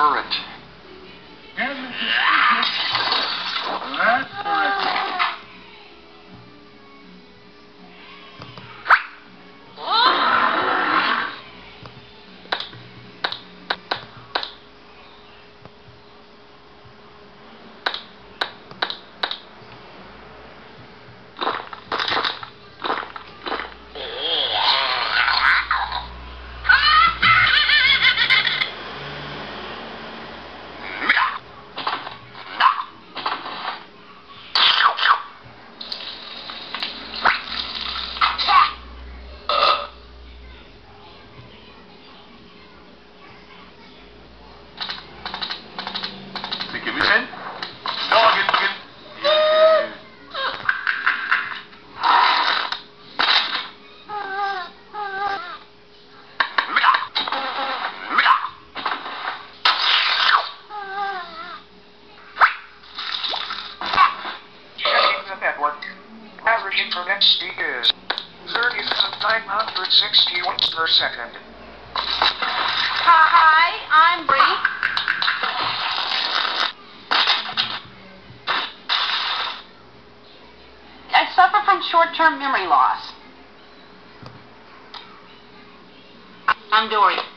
current. That's correct. Average internet speed is 30,961 per second. Hi, I'm Bree. I suffer from short-term memory loss. I'm Dory.